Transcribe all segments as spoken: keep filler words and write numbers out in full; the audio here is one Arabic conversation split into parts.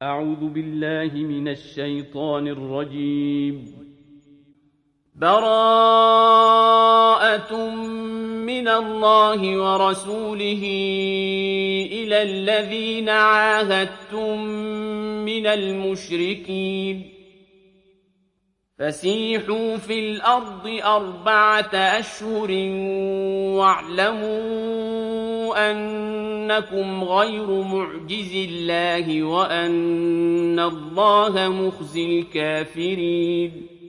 أعوذ بالله من الشيطان الرجيم. براءة من الله ورسوله إلى الذين عاهدتم من المشركين فسيحوا في الأرض أربعة أشهر واعلموا أنكم غير معجز الله وأن الله مخزي الكافرين.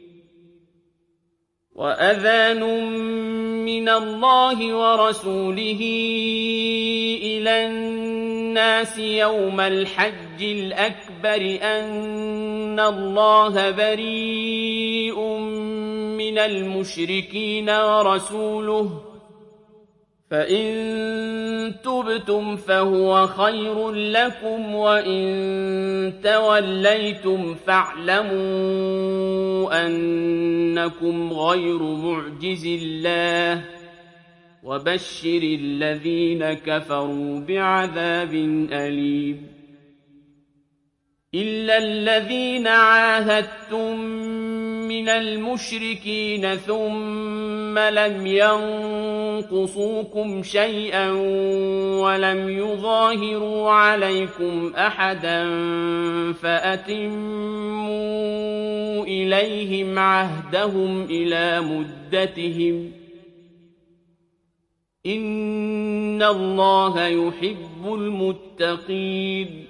وأذان من الله ورسوله إلى الناس يوم الحج الأكبر أن الله بريء من المشركين ورسوله فإن تبتم فهو خير لكم وإن توليتم فاعلموا أنكم غير معجز الله وبشر الذين كفروا بعذاب أليم. إلا الذين عاهدتم من المشركين ثم لم ينقصوكم شيئا ولم يظاهروا عليكم أحدا فأتموا إليهم عهدهم إلى مدتهم إن الله يحب المتقين.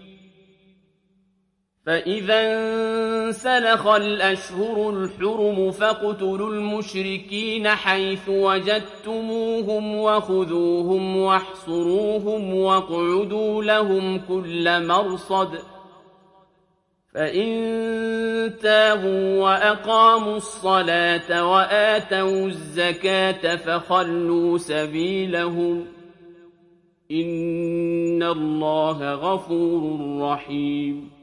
فإذا انسلخ الأشهر الحرم فاقتلوا المشركين حيث وجدتموهم وخذوهم واحصروهم واقعدوا لهم كل مرصد فإن تابوا وأقاموا الصلاة وآتوا الزكاة فخلوا سبيلهم إن الله غفور رحيم.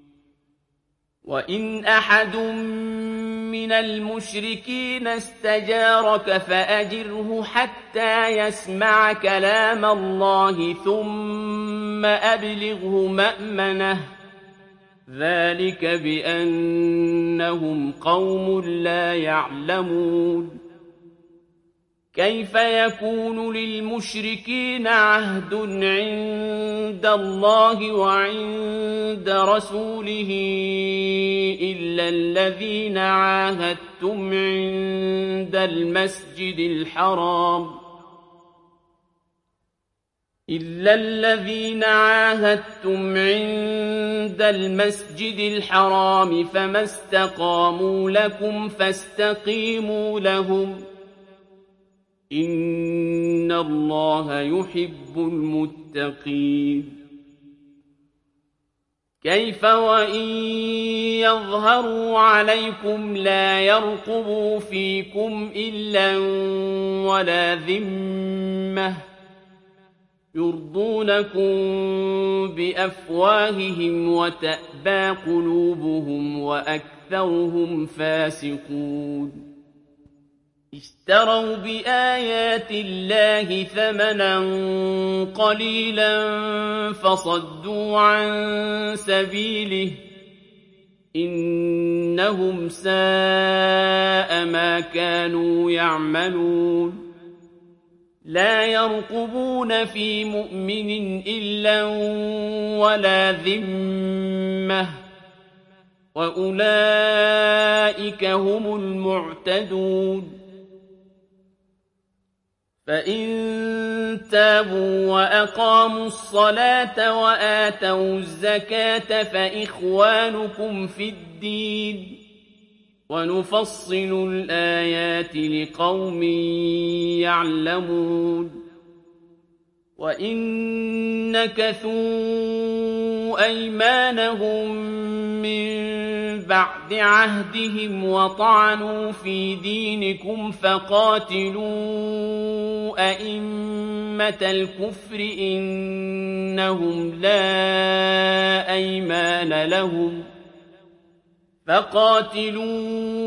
وإن أحد من المشركين استجارك فأجره حتى يسمع كلام الله ثم أبلغه مأمنه ذلك بأنهم قوم لا يعلمون. كيف يكون للمشركين عهد عند الله وعند رسوله إلا الذين عاهدتم عند المسجد الحرام إلا الذين عاهدتم عند المسجد الحرام فما استقاموا لكم فاستقيموا لهم إن الله يحب المتقين. كيف وإن يظهروا عليكم لا يرقبوا فيكم إلا ولا ذمة يرضونكم بأفواههم وتأبى قلوبهم وأكثرهم فاسقون. اشتروا بآيات الله ثمنا قليلا فصدوا عن سبيله إنهم ساء ما كانوا يعملون. لا يرقبون في مؤمن إلا ولا ذمة وأولئك هم المعتدون. فإن تابوا وأقاموا الصلاة وآتوا الزكاة فإخوانكم في الدين ونفصل الآيات لقوم يعلمون. وإن نكثوا أيمانهم من بعد عهدهم وطعنوا في دينكم فقاتلوا أئمة الكفر إنهم لا أيمان لهم فقاتلوا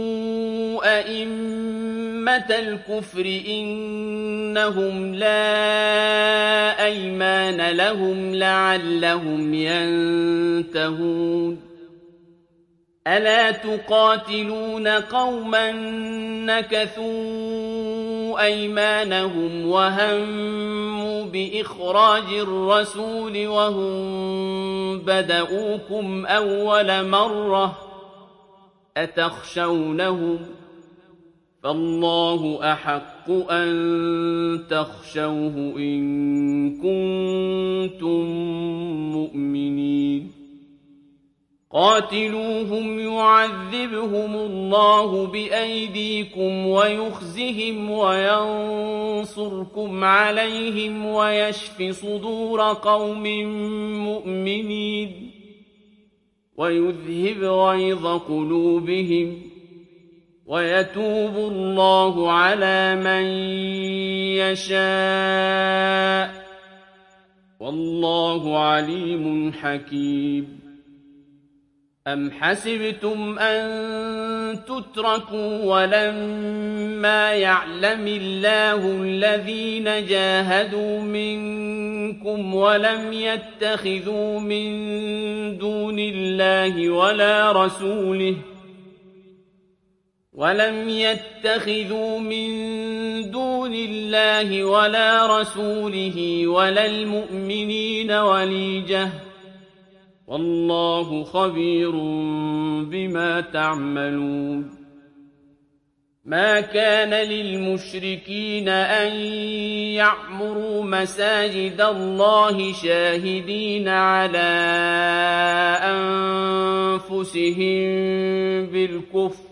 أئمة الكفر إنهم لا أيمان لهم لعلهم ينتهون ألا تقاتلون قوما نكثوا أيمانهم وهموا بإخراج الرسول وهم بدؤوكم أول مرة أتخشونهم فالله أحق أن تخشوه إن كنتم مؤمنين قاتلوهم يعذبهم الله بأيديكم ويخزهم وينصركم عليهم ويشف صدور قوم مؤمنين ويذهب غيظ قلوبهم ويتوب الله على من يشاء والله عليم حكيم أم حسبتم أن تتركوا ولما يعلم الله الذين جاهدوا منكم ولم يتخذوا من دون الله ولا رسوله ولم يتخذوا من دون الله ولا رسوله ولا المؤمنين وليجة والله خبير بما تعملون ما كان للمشركين أن يعمروا مساجد الله شاهدين على أنفسهم بالكفر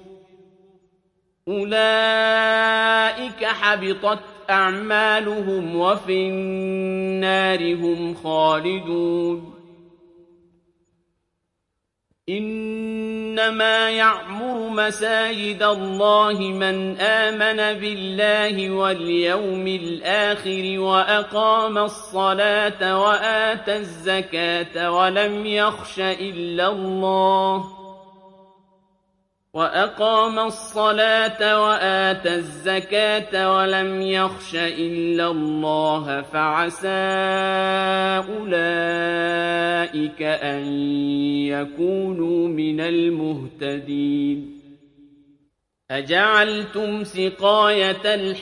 أولئك حبطت أعمالهم وفي النار هم خالدون إنما يعمر مساجد الله من آمن بالله واليوم الآخر وأقام الصلاة وآتى الزكاة ولم يخش إلا الله وأقام الصلاة وآتى الزكاة ولم يخش إلا الله فعسى أولئك أن يكونوا من المهتدين أجعلتم سقاية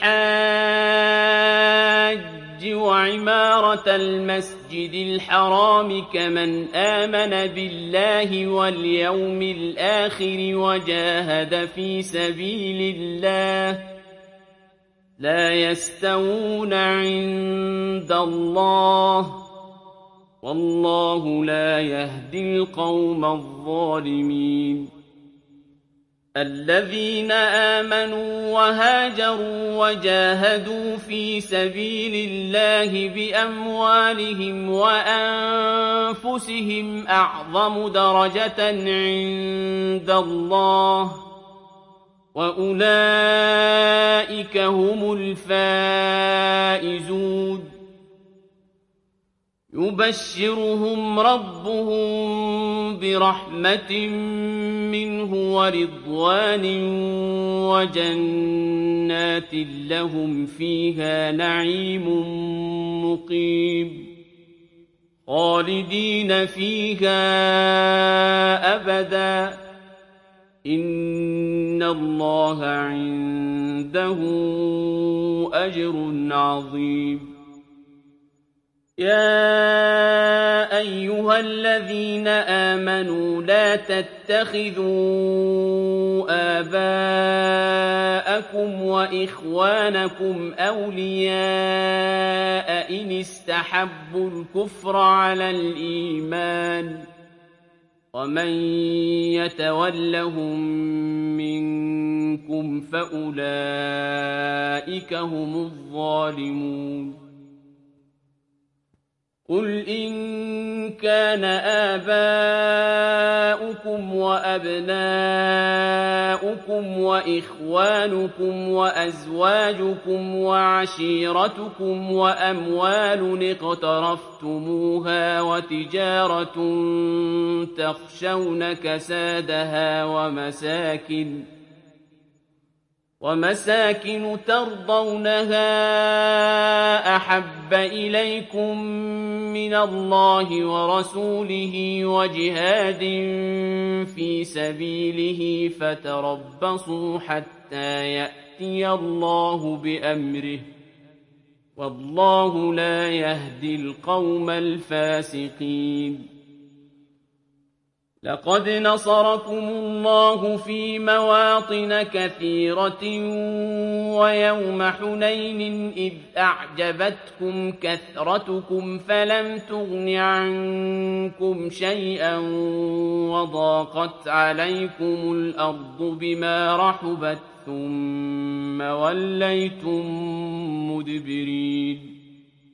الحاج وعمارة المسجد الحرام كمن آمن بالله واليوم الآخر وجاهد في سبيل الله لا يستوون عند الله والله لا يهدي القوم الظالمين الذين آمنوا وهاجروا وجاهدوا في سبيل الله بأموالهم وأنفسهم أعظم درجة عند الله وأولئك هم الفائزون يبشرهم ربهم برحمة منه ورضوان وجنات لهم فيها نعيم مقيم خالدين فيها أبدا إن الله عنده أجر عظيم يا أيها الذين آمنوا لا تتخذوا آباءكم وإخوانكم أولياء إن استحبوا الكفر على الإيمان ومن يتولهم منكم فأولئك هم الظالمون قل إن كان آباؤكم آباؤكم وأبناؤكم وإخوانكم وأزواجكم وعشيرتكم وأموال اقترفتموها وتجارة تخشون كسادها ومساكن ومساكن ترضونها أحب إليكم من الله ورسوله وجهاد في سبيله فتربصوا حتى يأتي الله بأمره والله لا يهدي القوم الفاسقين. لقد نصركم الله في مواطن كثيرة ويوم حنين إذ أعجبتكم كثرتكم فلم تغن عنكم شيئا وضاقت عليكم الأرض بما رحبت ثم وليتم مدبرين.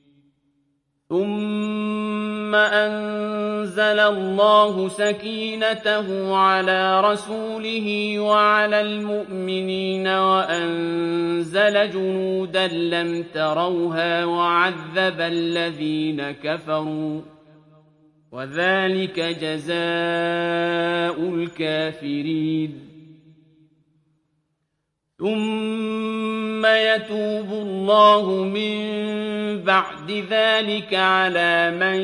ثم أنزل الله سكينته على رسوله وعلى المؤمنين وأنزل جنودا لم تروها وعذب الذين كفروا وذلك جزاء الكافرين. ثم يتوب الله من بعد ذلك على من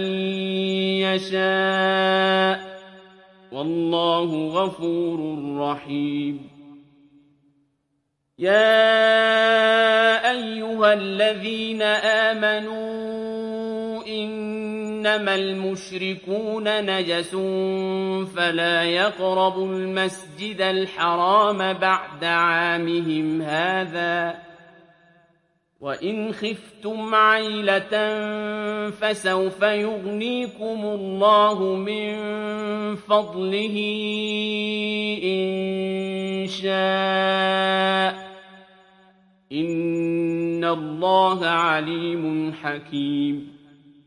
يشاء والله غفور رحيم. يا أيها الذين آمنوا إنما المشركون نجس فلا يقربوا المسجد الحرام بعد عامهم هذا وإن خفتم عيلة فسوف يغنيكم الله من فضله إن شاء إن الله عليم حكيم.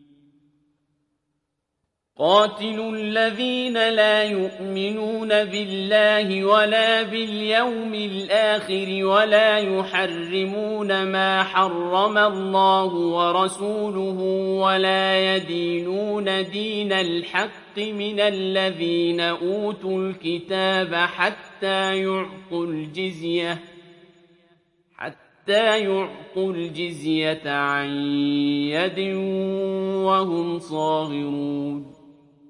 قاتلوا الذين لا يؤمنون بالله ولا باليوم الآخر ولا يحرمون ما حرم الله ورسوله ولا يدينون دين الحق من الذين أوتوا الكتاب حتى يعطوا الجزية حتى يعطوا الجزية عن يد وهم صاغرون.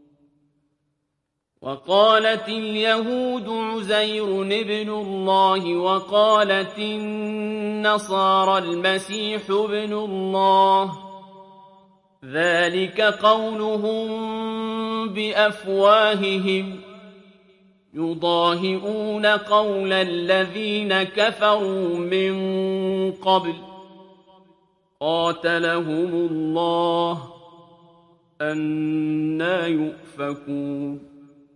وقالت اليهود عزير ابن الله وقالت النصارى المسيح ابن الله ذلك قولهم بأفواههم يضاهئون قول الذين كفروا من قبل قاتلهم الله أنى يؤفكون.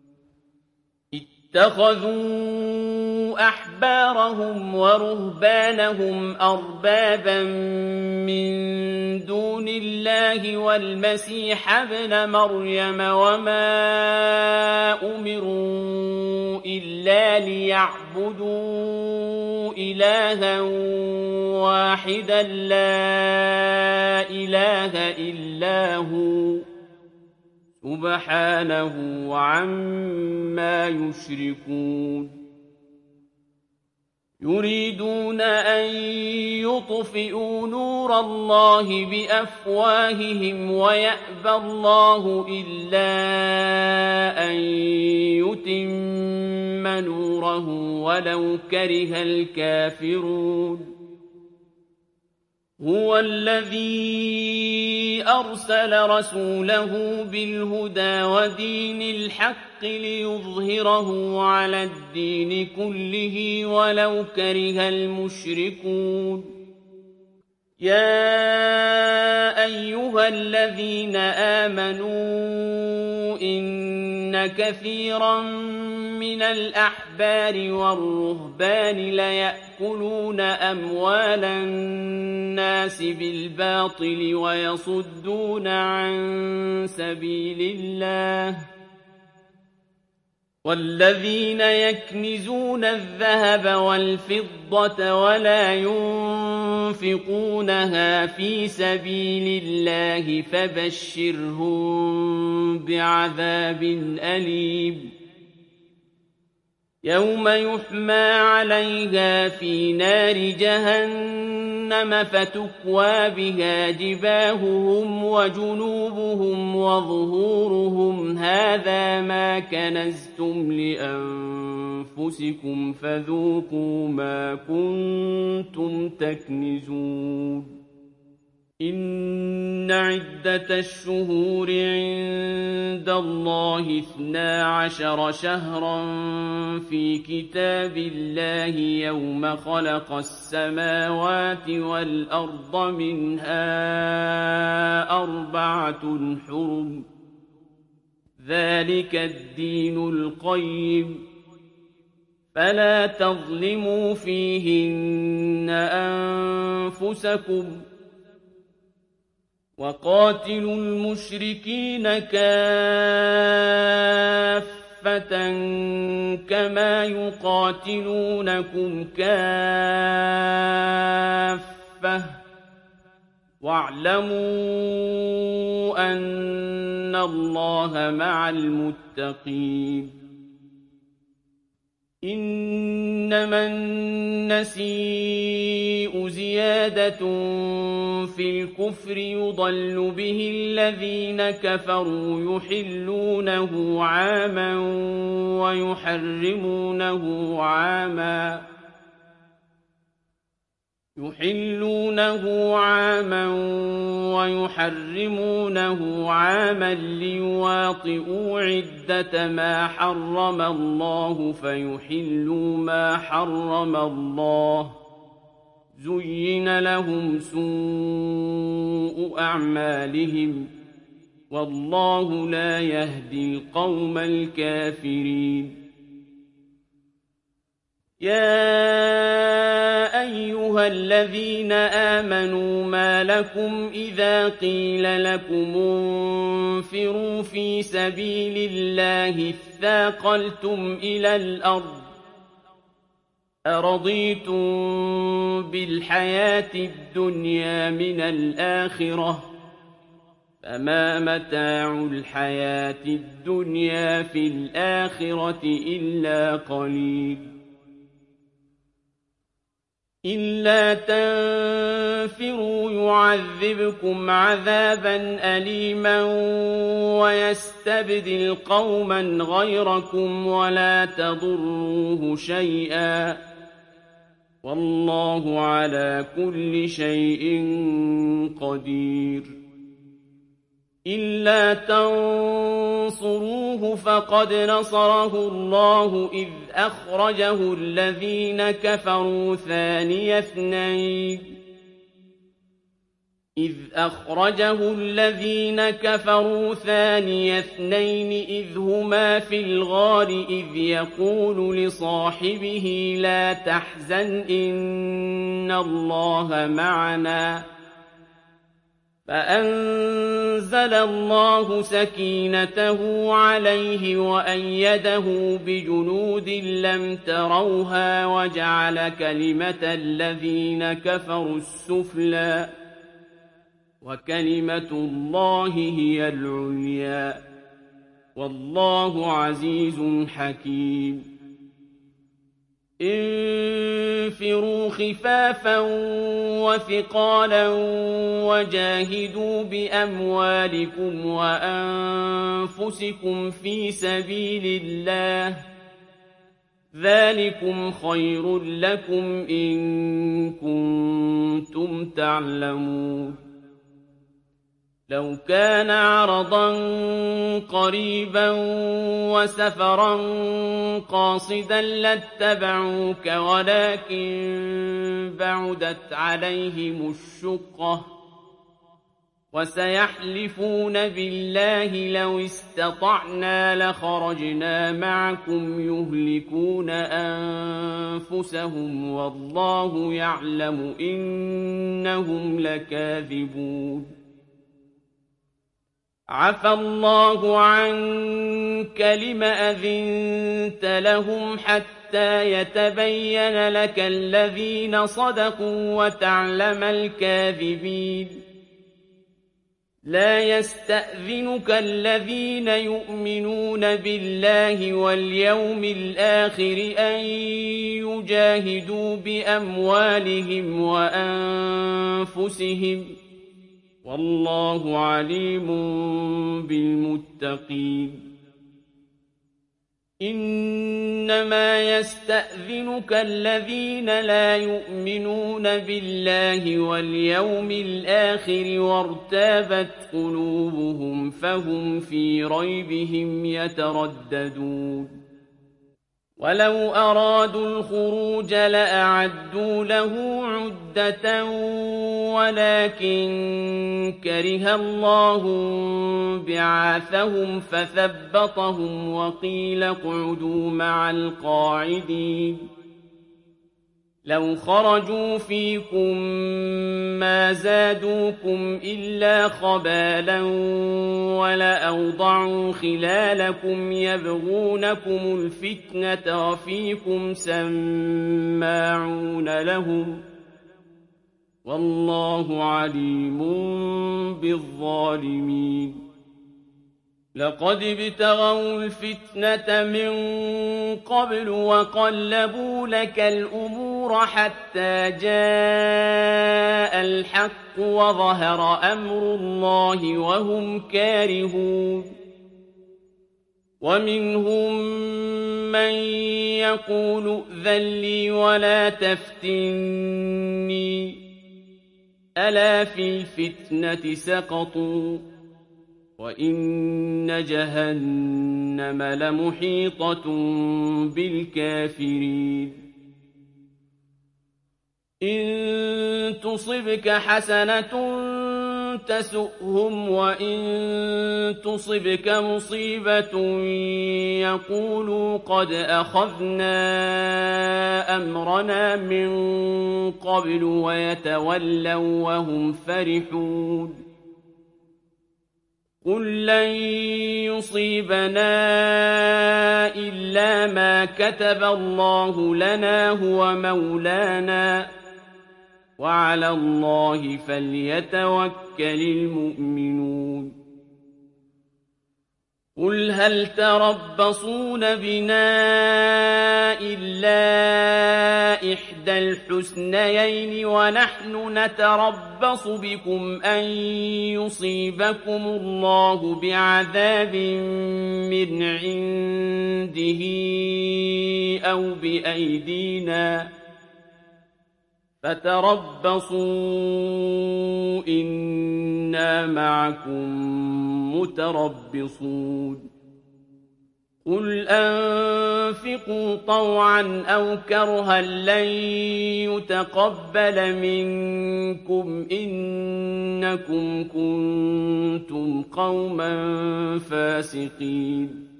اتخذوا أحبارهم ورهبانهم أربابا من دون الله والمسيح ابن مريم وما أمروا إلا ليعبدوا إلها واحدا لا إله إلا هو سبحانه عما يشركون. يريدون أن يطفئوا نور الله بأفواههم ويأبى الله إلا أن يتم نوره ولو كره الكافرون. هو الذي أرسل رسوله بالهدى ودين الحق ليظهره على الدين كله ولو كره المشركون. يا أيها الذين آمنوا إن كثيرا من الأحبار والرهبان ليأكلون أموال الناس بالباطل ويصدون عن سبيل الله والذين يكنزون الذهب والفضة ولا ينفقونها في سبيل الله فبشرهم بعذاب أليم يوم يحمى عليها في نار جهنم فتكوى بها جباههم وجنوبهم وظهورهم هذا ما كنزتم لأنفسكم فذوقوا ما كنتم تكنزون إن عدة الشهور عند الله اثنا عشر شهرا في كتاب الله يوم خلق السماوات والأرض منها أربعة حرم ذلك الدين القيم فلا تظلموا فيهن أنفسكم وقاتلوا المشركين كافة كما يقاتلونكم كافة واعلموا أن الله مع المتقين إنما النسيء زيادة في الكفر يضل به الذين كفروا يحلونه عاما ويحرمونه عاما يحلونه عاما ويحرمونه عاما ليواطئوا عدة ما حرم الله فيحلوا ما حرم الله زين لهم سوء أعمالهم والله لا يهدي القوم الكافرين يا أيها الذين آمنوا ما لكم إذا قيل لكم انفروا في سبيل الله اثاقلتم إلى الأرض أرضيتم بالحياة الدنيا من الآخرة فما متاع الحياة الدنيا في الآخرة إلا قليل إلا تنفروا يعذبكم عذابا أليما ويستبدل قوما غيركم ولا تضروه شيئا والله على كل شيء قدير إلا تنصروه فقد نصره الله إذ أخرجه الذين كفروا ثاني اثنين إذ أخرجه الذين كفروا ثاني اثنين إذ هما في الغار إذ يقول لصاحبه لا تحزن إن الله معنا فأنزل الله سكينته عليه وأيده بجنود لم تروها وجعل كلمة الذين كفروا السفلى وكلمة الله هي العليا والله عزيز حكيم انفروا خفافا وثقالا وجاهدوا بأموالكم وأنفسكم في سبيل الله ذلكم خير لكم إن كنتم تعلمون لو كان عرضا قريبا وسفرا قاصدا لاتبعوك ولكن بعدت عليهم الشقة وسيحلفون بالله لو استطعنا لخرجنا معكم يهلكون أنفسهم والله يعلم إنهم لكاذبون عفى الله عنك لم أذنت لهم حتى يتبين لك الذين صدقوا وتعلم الكاذبين لا يستأذنك الذين يؤمنون بالله واليوم الآخر أن يجاهدوا بأموالهم وأنفسهم والله عليم بالمتقين إنما يستأذنك الذين لا يؤمنون بالله واليوم الآخر وارتابت قلوبهم فهم في ريبهم يترددون ولو أرادوا الخروج لأعدوا له عدة ولكن كره الله بعاثهم فثبطهم وقيل اقعدوا مع القاعدين لو خرجوا فيكم ما زادوكم إلا خبالا ولأوضعوا خلالكم يبغونكم الفتنة وفيكم سماعون لهم والله عليم بالظالمين لقد ابتغوا الفتنة من قبل وقلبوا لك الأمور حتى جاء الحق وظهر أمر الله وهم كارهون ومنهم من يقول ائذن لي ولا تفتني ألا في الفتنة سقطوا وإن جهنم لمحيطة بالكافرين إن تصبك حسنة تسؤهم وإن تصبك مصيبة يقولوا قد أخذنا أمرنا من قبل ويتولوا وهم فرحون قل لن يصيبنا إلا ما كتب الله لنا هو مولانا وعلى الله فليتوكل المؤمنون قل هل تربصون بنا إلا إحدى الحسنيين ونحن نتربص بكم أن يصيبكم الله بعذاب من عنده أو بأيدينا فتربصوا إنا معكم متربصون قل أنفقوا طوعا أو كرها لن يتقبل منكم إنكم كنتم قوما فاسقين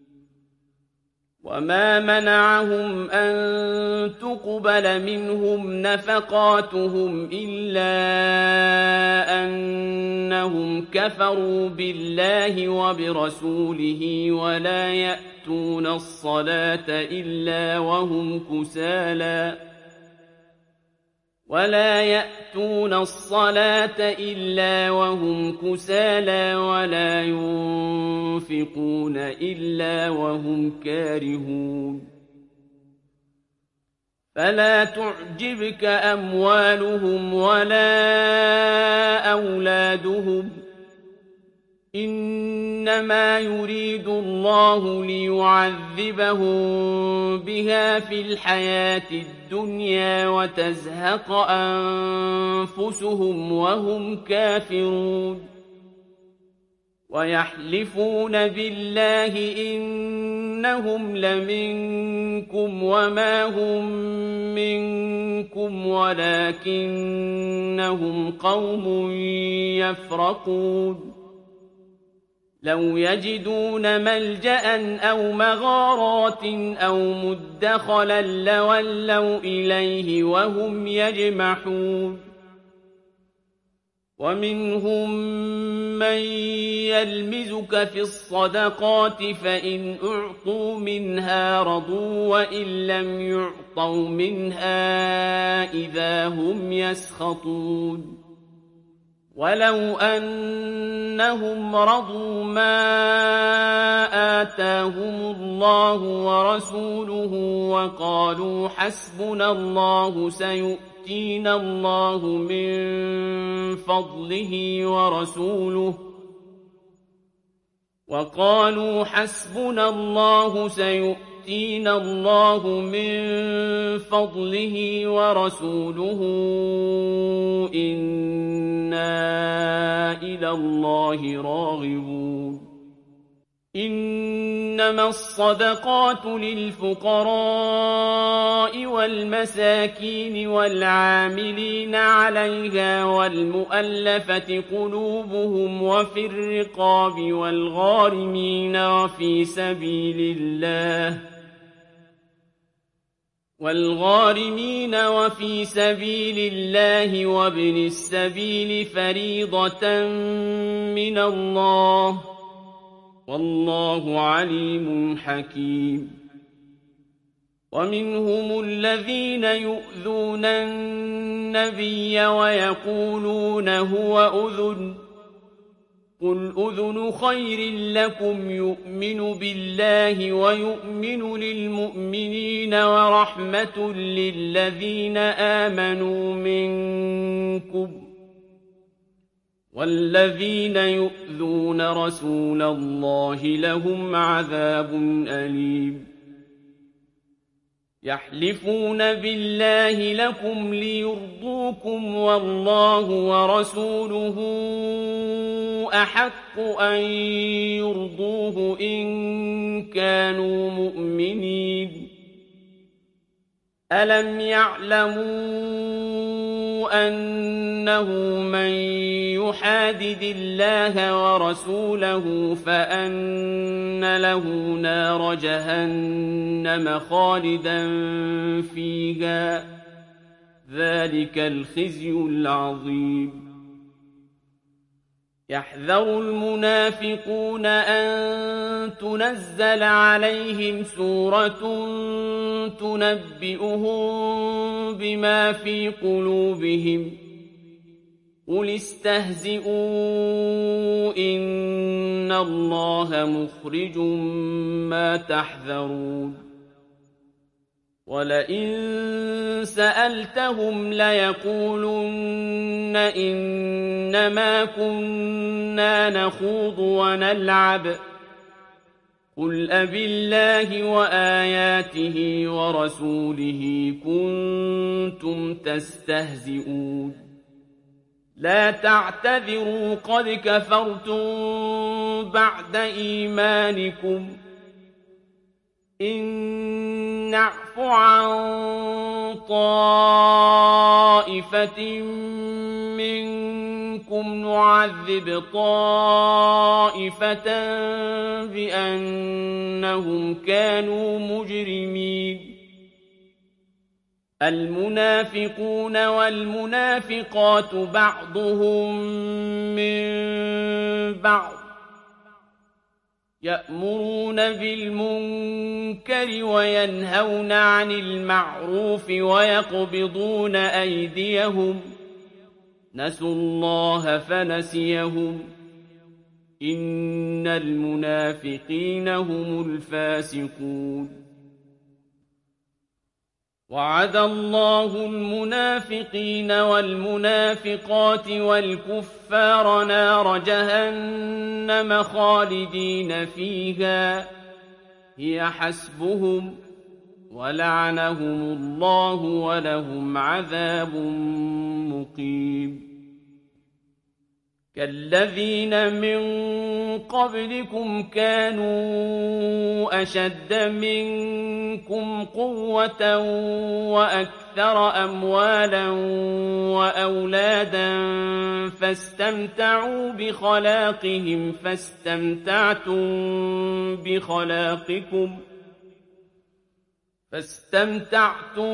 وما منعهم أن تقبل منهم نفقاتهم إلا أنهم كفروا بالله وبرسوله ولا يأتون الصلاة إلا وهم كسالى ولا يأتون الصلاة إلا وهم كسالى ولا ينفقون إلا وهم كارهون فلا تعجبك أموالهم ولا أولادهم إنما يريد الله ليعذبهم بها في الحياة الدنيا وتزهق أنفسهم وهم كافرون ويحلفون بالله إنهم لمنكم وما هم منكم ولكنهم قوم يفرقون لو يجدون ملجأ أو مغارات أو مدخلا لولوا إليه وهم يجمحون ومنهم من يلمزك في الصدقات فإن أعطوا منها رضوا وإن لم يعطوا منها إذا هم يسخطون ولو أنهم رضوا ما آتاهم الله ورسوله وقالوا حسبنا الله سيؤتينا الله من فضله ورسوله وقالوا حسبنا الله سيؤتينا الله من فضله ورسوله إنا إلى الله راغبون إنما الصدقات للفقراء والمساكين والعاملين عليها والمؤلفة قلوبهم وفي الرقاب والغارمين وفي سبيل الله والغارمين وفي سبيل الله وابن السبيل فريضة من الله والله عليم حكيم ومنهم الذين يؤذون النبي ويقولون هو أذن قل أذن خير لكم يؤمن بالله ويؤمن للمؤمنين ورحمة للذين آمنوا منكم والذين يؤذون رسول الله لهم عذاب أليم يحلفون بالله لكم ليرضوكم والله ورسوله أحق أن يرضوه إن كانوا مؤمنين ألم يعلموا أنه من يحادد الله ورسوله فأن له نار جهنم خالدا فيها ذلك الخزي العظيم يحذر المنافقون أن تنزل عليهم سورة تنبئهم بما في قلوبهم قل استهزئوا إن الله مخرج ما تحذرون ولئن سألتهم ليقولن إنما كنا نخوض ونلعب قل أبالله وآياته ورسوله كنتم تستهزئون لا تعتذروا قد كفرتم بعد إيمانكم إن نعف عن طائفة منكم نعذب طائفة بأنهم كانوا مجرمين المنافقون والمنافقات بعضهم من بعض يأمرون بالمنكر وينهون عن المعروف ويقبضون أيديهم نسوا الله فنسيهم إن المنافقين هم الفاسقون وعد الله المنافقين والمنافقات والكفار نار جهنم خالدين فيها هي حسبهم ولعنهم الله ولهم عذاب مقيم كالذين من قبلكم كانوا أشد منكم قوة وأكثر أموالا وأولادا فاستمتعوا بخلاقهم فاستمتعتم بخلاقكم فاستمتعتم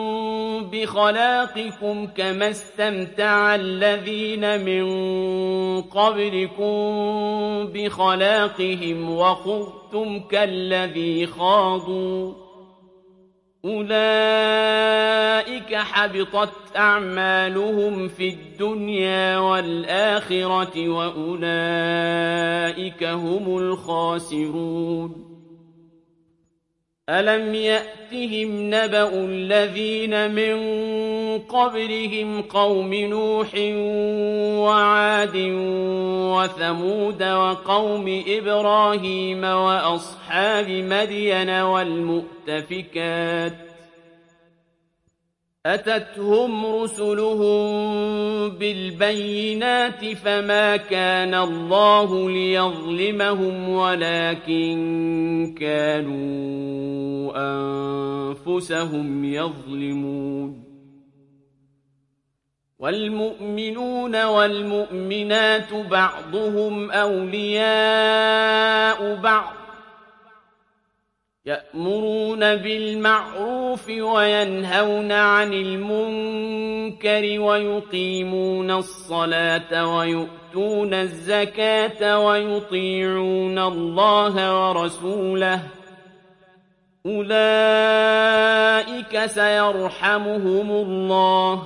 بخلاقكم كما استمتع الذين من قبلكم بخلاقهم وخضتم كالذي خاضوا أولئك حبطت أعمالهم في الدنيا والآخرة وأولئك هم الخاسرون ألم يأتهم نبأ الذين من قبلهم قوم نوح وعاد وثمود وقوم إبراهيم وأصحاب مدين والمؤتفكات أتتهم رسلهم بالبينات فما كان الله ليظلمهم ولكن كانوا أنفسهم يظلمون والمؤمنون والمؤمنات بعضهم أولياء بعض يأمرون بالمعروف وينهون عن المنكر ويقيمون الصلاة ويؤتون الزكاة ويطيعون الله ورسوله أولئك سيرحمهم الله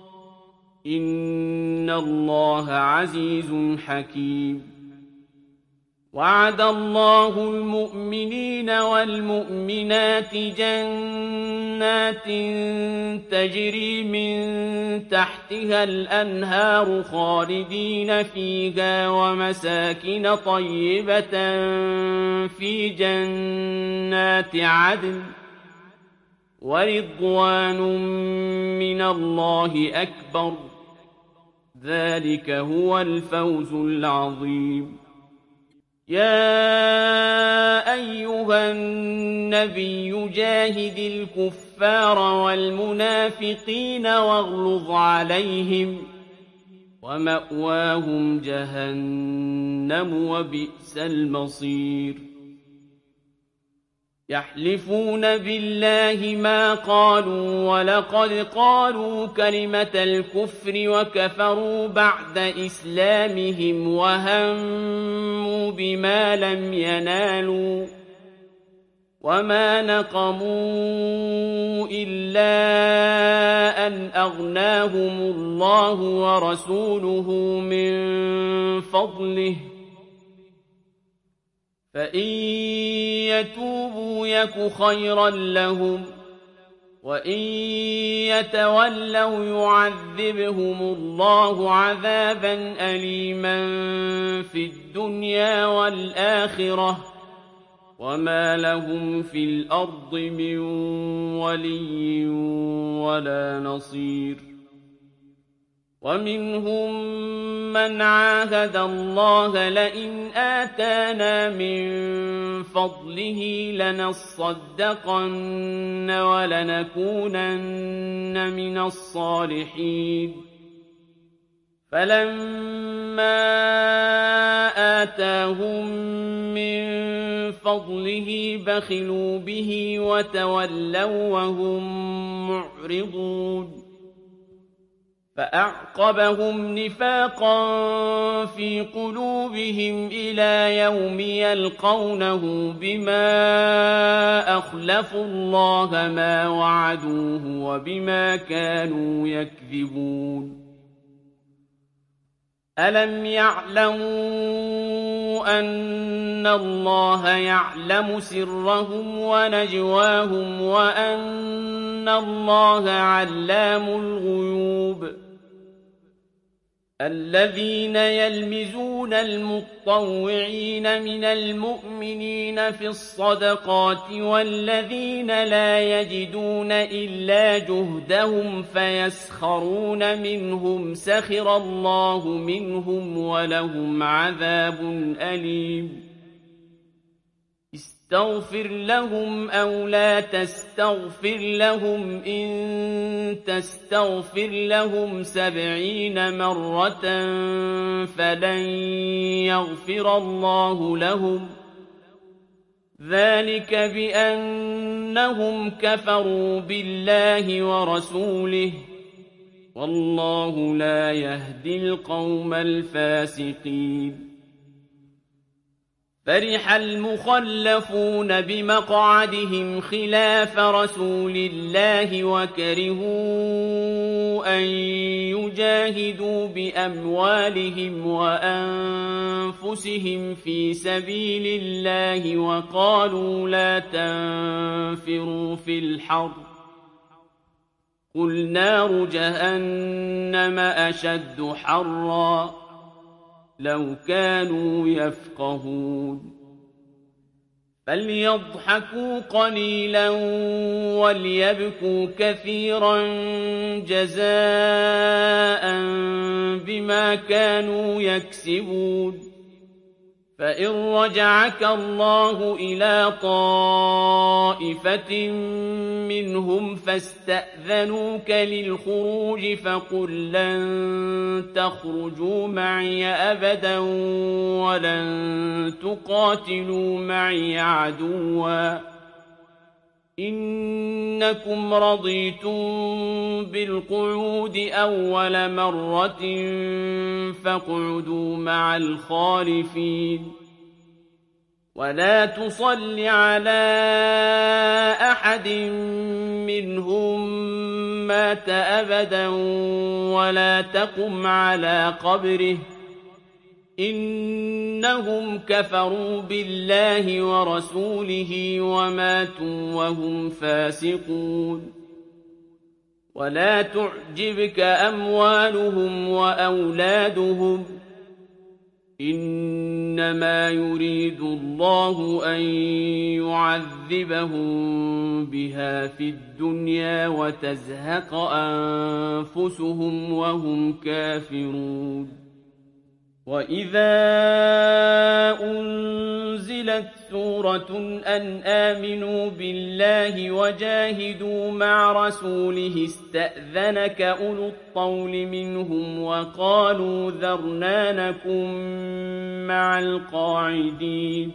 إن الله عزيز حكيم وعد الله المؤمنين والمؤمنات جنات تجري من تحتها الأنهار خالدين فيها ومساكن طيبة في جنات عدن ورضوان من الله أكبر ذلك هو الفوز العظيم يا أيها النبي جاهد الكفار والمنافقين واغلظ عليهم ومأواهم جهنم وبئس المصير يحلفون بالله ما قالوا ولقد قالوا كلمة الكفر وكفروا بعد إسلامهم وهموا بما لم ينالوا وما نقموا إلا أن أغناهم الله ورسوله من فضله فإن يتوبوا يك خيرا لهم وإن يتولوا يعذبهم الله عذابا أليما في الدنيا والآخرة وما لهم في الأرض من ولي ولا نصير ومنهم من عاهد الله لئن آتانا من فضله لنصدقن ولنكونن من الصالحين فلما آتاهم من فضله بخلوا به وتولوا وهم معرضون فأعقبهم نفاقا في قلوبهم إلى يوم يلقونه بما أخلفوا الله ما وعدوه وبما كانوا يكذبون ألم يعلموا أن الله يعلم سرهم ونجواهم وأن الله علام الغيوب الذين يلمزون المطوعين من المؤمنين في الصدقات والذين لا يجدون إلا جهدهم فيسخرون منهم سخر الله منهم ولهم عذاب أليم استغفر لهم أو لا تستغفر لهم إن تستغفر لهم سبعين مرة فلن يغفر الله لهم ذلك بأنهم كفروا بالله ورسوله والله لا يهدي القوم الفاسقين فرح المخلفون بمقعدهم خلاف رسول الله وكرهوا أن يجاهدوا بأموالهم وأنفسهم في سبيل الله وقالوا لا تنفروا في الحر قل نار جهنم أشد حرًّا لو كانوا يفقهون فليضحكوا قليلا وليبكوا كثيرا جزاء بما كانوا يكسبون فإن رجعك الله إلى طائفة منهم فاستأذنوك للخروج فقل لن تخرجوا معي أبدا ولن تقاتلوا معي عدوا إنكم رضيتم بالقعود أول مرة فاقعدوا مع الخالفين ولا تصل على أحد منهم مات أبدا ولا تقم على قبره إنهم كفروا بالله ورسوله وماتوا وهم فاسقون ولا تعجبك أموالهم وأولادهم إنما يريد الله أن يعذبهم بها في الدنيا وتزهق أنفسهم وهم كافرون وإذا أنزلت سورة أن آمنوا بالله وجاهدوا مع رسوله استأذنك أولو الطول منهم وقالوا ذرنا نكن مع القاعدين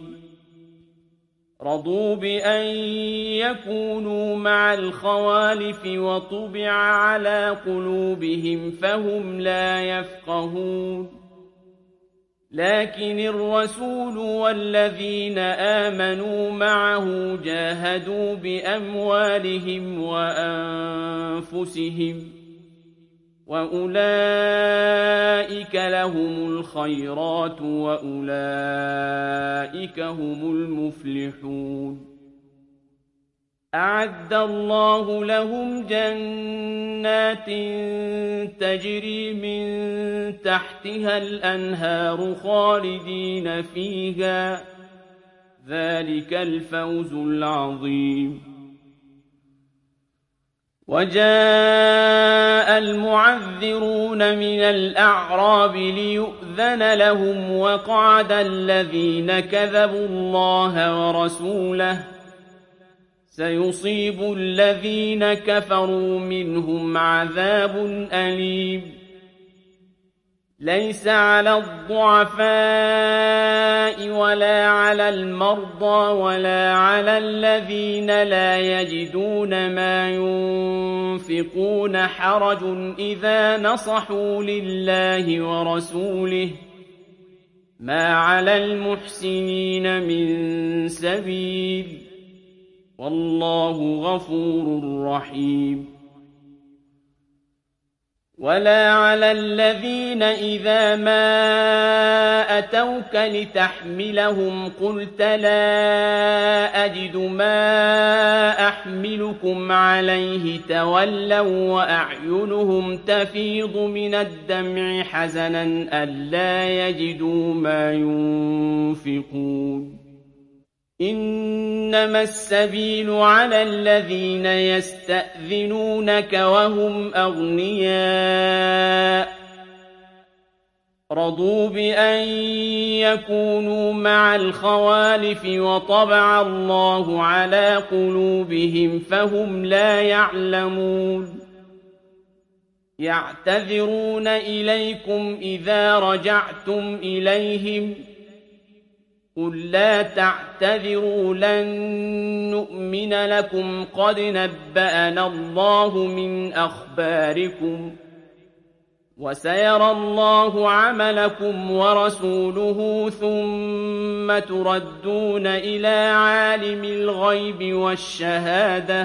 رضوا بأن يكونوا مع الخوالف وطبع على قلوبهم فهم لا يفقهون لكن الرسول والذين آمنوا معه جاهدوا بأموالهم وأنفسهم وأولئك لهم الخيرات وأولئك هم المفلحون أعد الله لهم جنات تجري من تحتها الأنهار خالدين فيها ذلك الفوز العظيم وجاء المعذرون من الأعراب ليؤذن لهم وقعد الذين كذبوا الله ورسوله سيصيب الذين كفروا منهم عذاب أليم ليس على الضعفاء ولا على المرضى ولا على الذين لا يجدون ما ينفقون حرج إذا نصحوا لله ورسوله ما على المحسنين من سبيل والله غفور رحيم ولا على الذين إذا ما أتوك لتحملهم قلت لا أجد ما أحملكم عليه تولوا وأعينهم تفيض من الدمع حزنا ألا يجدوا ما ينفقون إنما السبيل على الذين يستأذنونك وهم أغنياء رضوا بأن يكونوا مع الخوالف وطبع الله على قلوبهم فهم لا يعلمون يعتذرون إليكم إذا رجعتم إليهم قل لا تعتذروا لن نؤمن لكم قد نبأنا الله من أخباركم وسيرى الله عملكم ورسوله ثم تردون إلى عالم الغيب والشهادة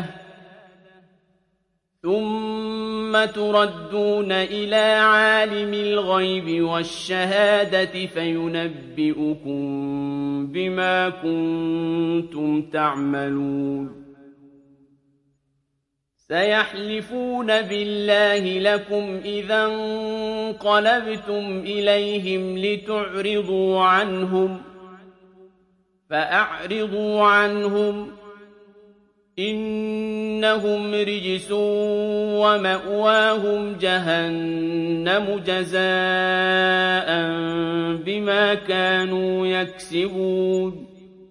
ثم تردون إلى عالم الغيب والشهادة فينبئكم بما كنتم تعملون سيحلفون بالله لكم إذا انقلبتم إليهم لتعرضوا عنهم فأعرضوا عنهم إنهم رجس ومأواهم جهنم جزاء بما كانوا يكسبون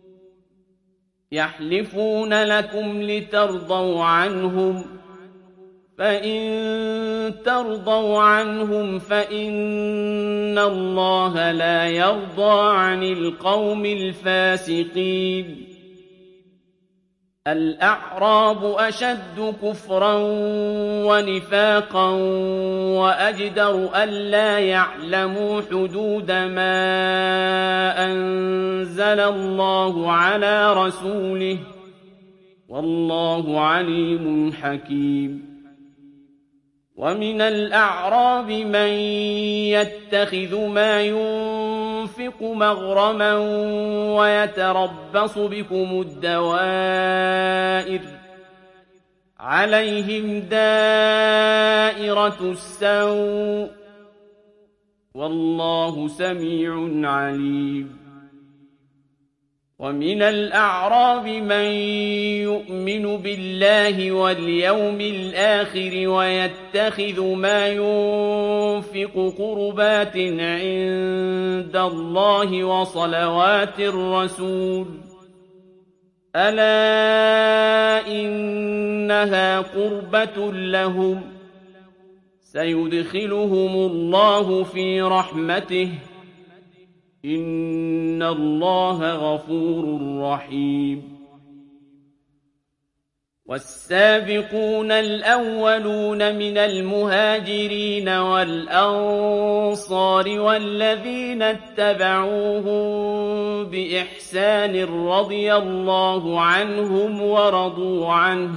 يحلفون لكم لترضوا عنهم فإن ترضوا عنهم فإن الله لا يرضى عن القوم الفاسقين الأعراب أشد كفرا ونفاقا وأجدر ألا يعلموا حدود ما أنزل الله على رسوله والله عليم حكيم ومن الأعراب من يتخذ ما ينفق مغرما ويتربص بكم الدوائر عليهم دائرة السوء والله سميع عليم ومن الأعراب من يؤمن بالله واليوم الآخر ويتخذ ما ينفق قربات عند الله وصلوات الرسول ألا إنها قربة لهم سيدخلهم الله في رحمته إن الله غفور رحيم والسابقون الأولون من المهاجرين والأنصار والذين اتبعوهم بإحسان رضي الله عنهم ورضوا عنه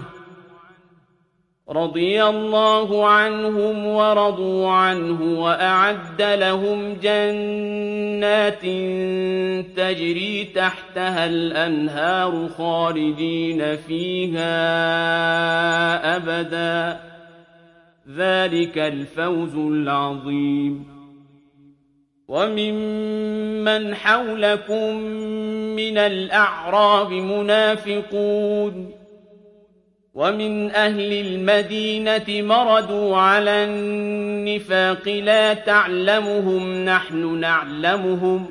رضي الله عنهم ورضوا عنه وأعد لهم جنات تجري تحتها الأنهار خالدين فيها أبدا ذلك الفوز العظيم وممن حولكم من الأعراب منافقون ومن أهل المدينة مردوا على النفاق لا تعلمهم نحن نعلمهم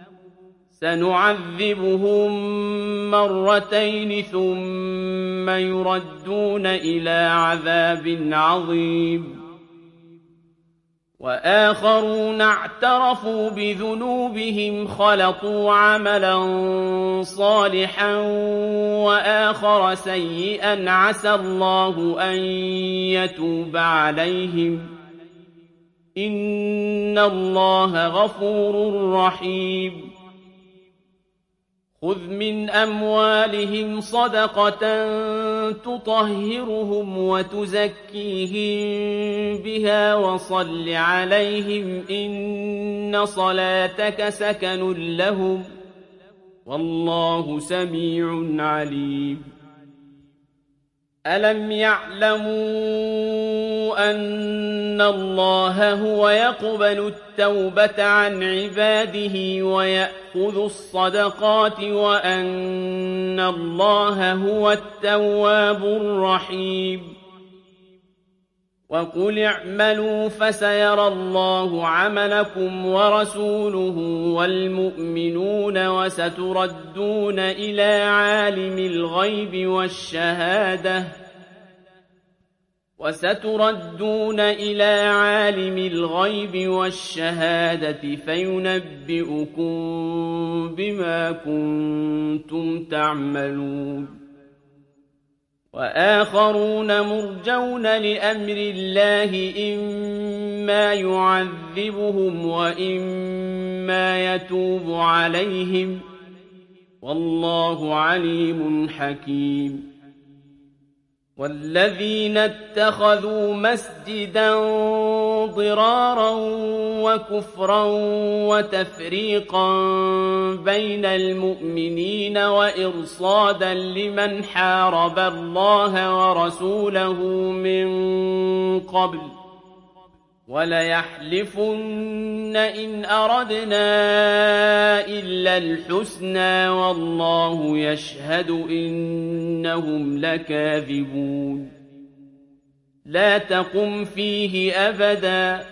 سنعذبهم مرتين ثم يردون إلى عذاب عظيم وآخرون اعترفوا بذنوبهم خلطوا عملا صالحا وآخر سيئا عسى الله أن يتوب عليهم إن الله غفور رحيم خذ من أموالهم صدقة تطهرهم وتزكيهم بها وصل عليهم إن صلاتك سكن لهم والله سميع عليم ألم يعلموا أن الله هو يقبل التوبة عن عباده ويأخذ الصدقات وأن الله هو التواب الرحيم وقل اعملوا فسيرى الله عملكم ورسوله والمؤمنون وستردون إلى عالم الغيب والشهادة وستردون إلى عالم الغيب والشهادة فينبئكم بما كنتم تعملون وآخرون مرجون لأمر الله إما يعذبهم وإما يتوب عليهم والله عليم حكيم والذين اتخذوا مسجدا ضرارا وكفرا وتفريقا بين المؤمنين وإرصادا لمن حارب الله ورسوله من قبل وليحلفن إن أردنا إلا الحسنى والله يشهد إنهم لكاذبون لا تقم فيه أبدا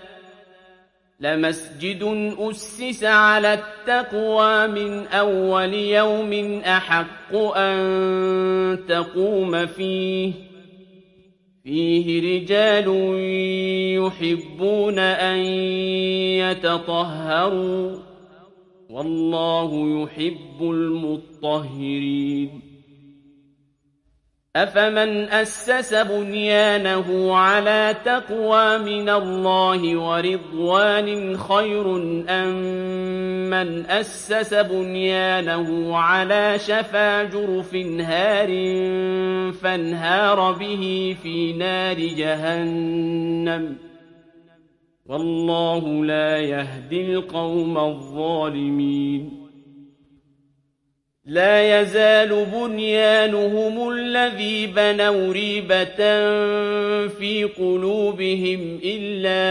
لمسجد أسس على التقوى من أول يوم أحق أن تقوم فيه فيه رجال يحبون أن يتطهروا والله يحب المطهرين أفمن أسس بنيانه على تقوى من الله ورضوان خير أم من أسس بنيانه على شفا جرف هار فانهار به في نار جهنم والله لا يهدي القوم الظالمين لا يزال بنيانهم الذي بنوا ريبة في قلوبهم إلا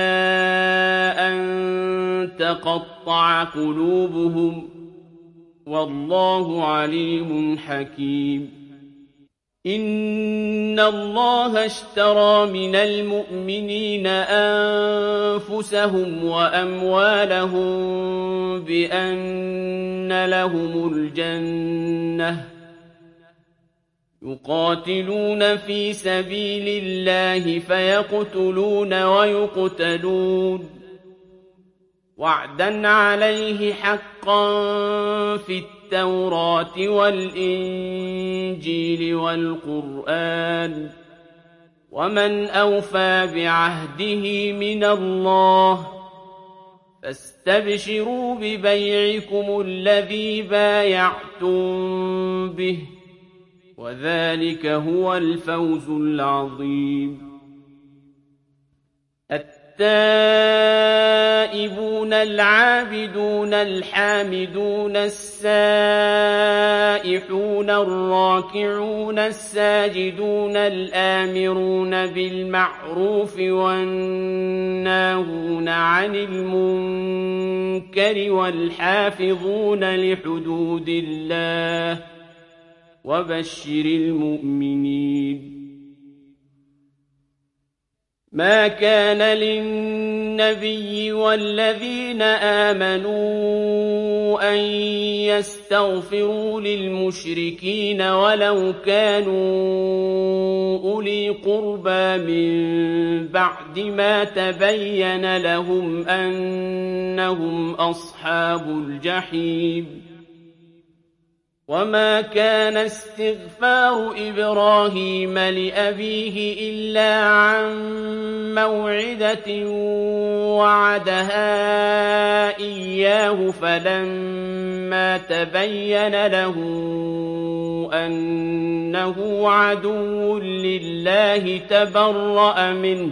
أن تقطع قلوبهم والله عليم حكيم إن الله اشترى من المؤمنين أنفسهم وأموالهم بأن لهم الجنة يقاتلون في سبيل الله فيقتلون ويقتلون وعدا عليه حقا في التوراة والإنجيل والقرآن ومن أوفى بعهده من الله فاستبشروا ببيعكم الذي بايعتم به وذلك هو الفوز العظيم التائبون العابدون الحامدون السائحون الراكعون الساجدون الآمرون بالمعروف والناهون عن المنكر والحافظون لحدود الله وبشر المؤمنين ما كان للنبي والذين آمنوا أن يستغفروا للمشركين ولو كانوا أولي قربى من بعد ما تبين لهم أنهم أصحاب الجحيم وما كان استغفار إبراهيم لأبيه إلا عن موعدة وعدها إياه فلما تبين له أنه عدو لله تبرأ منه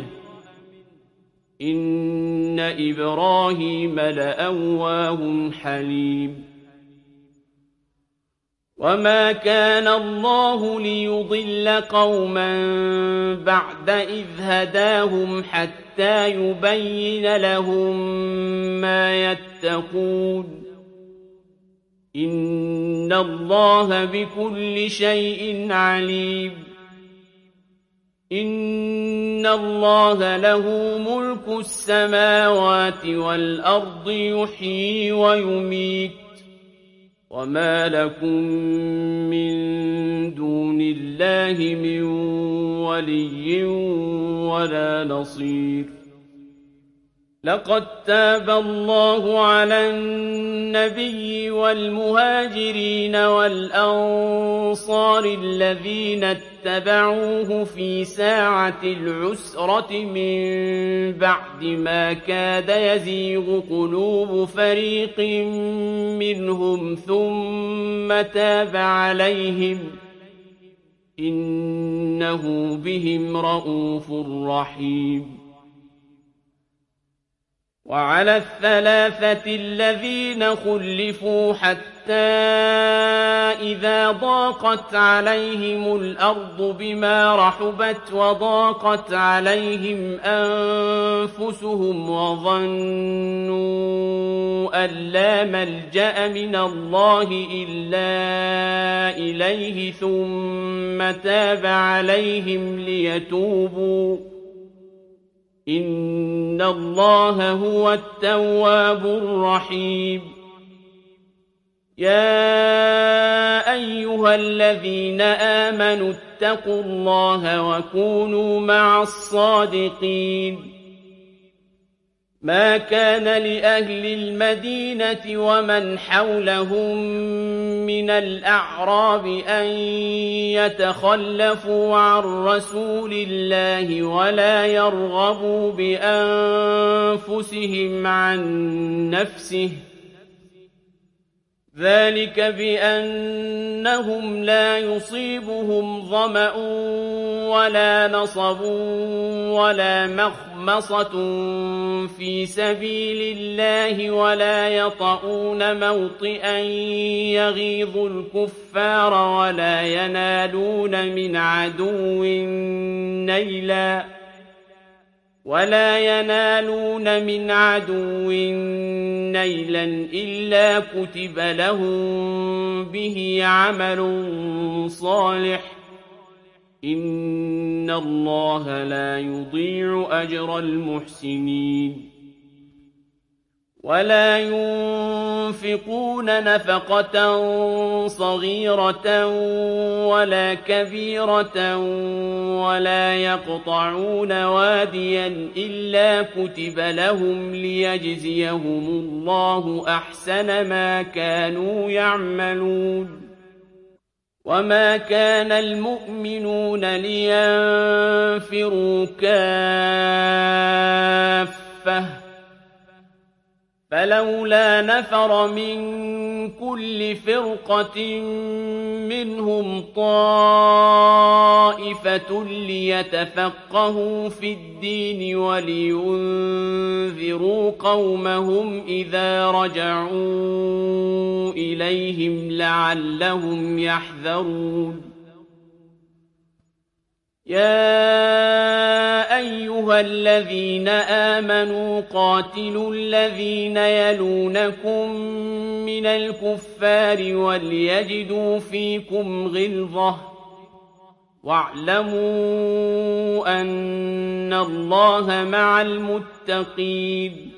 إن إبراهيم لأواه حليم وما كان الله ليضل قوما بعد إذ هداهم حتى يبين لهم ما يتقون إن الله بكل شيء عليم إن الله له ملك السماوات والأرض يحيي ويميت وما لكم من دون الله من ولي ولا نصير لقد تاب الله على النبي والمهاجرين والأنصار الذين اتبعوه في ساعة العسرة من بعد ما كاد يزيغ قلوب فريق منهم ثم تاب عليهم إنه بهم رءوف رحيم وعلى الثلاثة الذين خلفوا حتى إذا ضاقت عليهم الأرض بما رحبت وضاقت عليهم أنفسهم وظنوا أن لا ملجأ من الله إلا إليه ثم تاب عليهم ليتوبوا إن الله هو التواب الرحيم يا أيها الذين آمنوا اتقوا الله وكونوا مع الصادقين ما كان لأهل المدينة ومن حولهم من الأعراب أن يتخلفوا عن رسول الله ولا يرغبوا بأنفسهم عن نفسه ذلك بأنهم لا يصيبهم ظمأ ولا نصب ولا مخمصة في سبيل الله ولا يطؤون موطئا يغيظ الكفار ولا ينالون من عدو نيلا ولا ينالون من عدو نيلا إلا كتب لهم به عمل صالح إن الله لا يضيع أجر المحسنين ولا ينفقون نفقة صغيرة ولا كبيرة ولا يقطعون واديا إلا كتب لهم ليجزيهم الله أحسن ما كانوا يعملون وما كان المؤمنون لينفروا كافة فلولا نفر من كل فرقة منهم طائفة ليتفقهوا في الدين ولينذروا قومهم إذا رجعوا إليهم لعلهم يحذرون يا أيها الذين آمنوا قاتلوا الذين يلونكم من الكفار وليجدوا فيكم غلظة واعلموا أن الله مع المتقين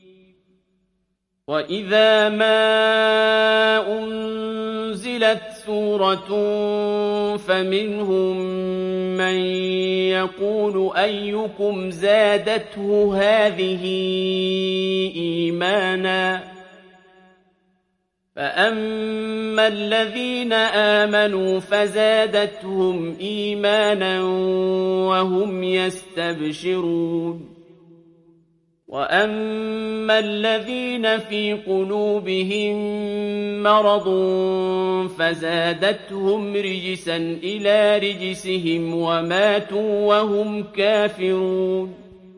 وإذا ما أنزلت سورة فمنهم من يقول أيكم زادته هذه إيمانا فأما الذين آمنوا فزادتهم إيمانا وهم يستبشرون وأما الذين في قلوبهم مرض فزادتهم رجسا إلى رجسهم وماتوا وهم كافرون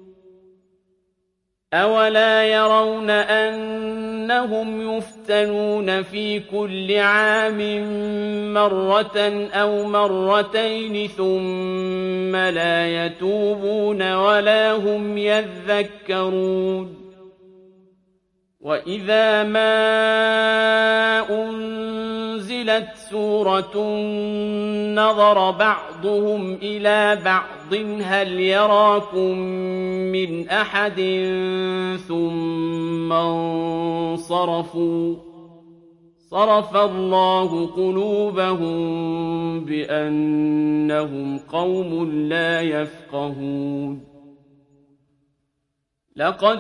أولا يرون أنهم يفتنون في كل عام مرة أو مرتين ثم لا يتوبون ولا هم يذكرون وإذا ما أنزلت سورة نظر بعضهم إلى بعض هل يراكم من أحد ثم انصرفوا صرف الله قلوبهم بأنهم قوم لا يفقهون لقد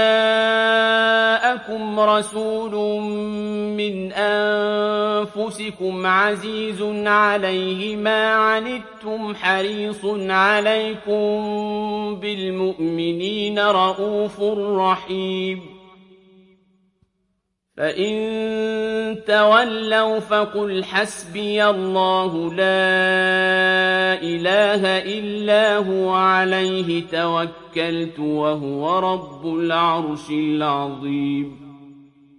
جاءكم رسول من أنفسكم عزيز عليه ما عنتم حريص عليكم بالمؤمنين رءوف رحيم فإن تولوا فقل حسبي الله لا إله إلا هو عليه توكلت وهو رب العرش العظيم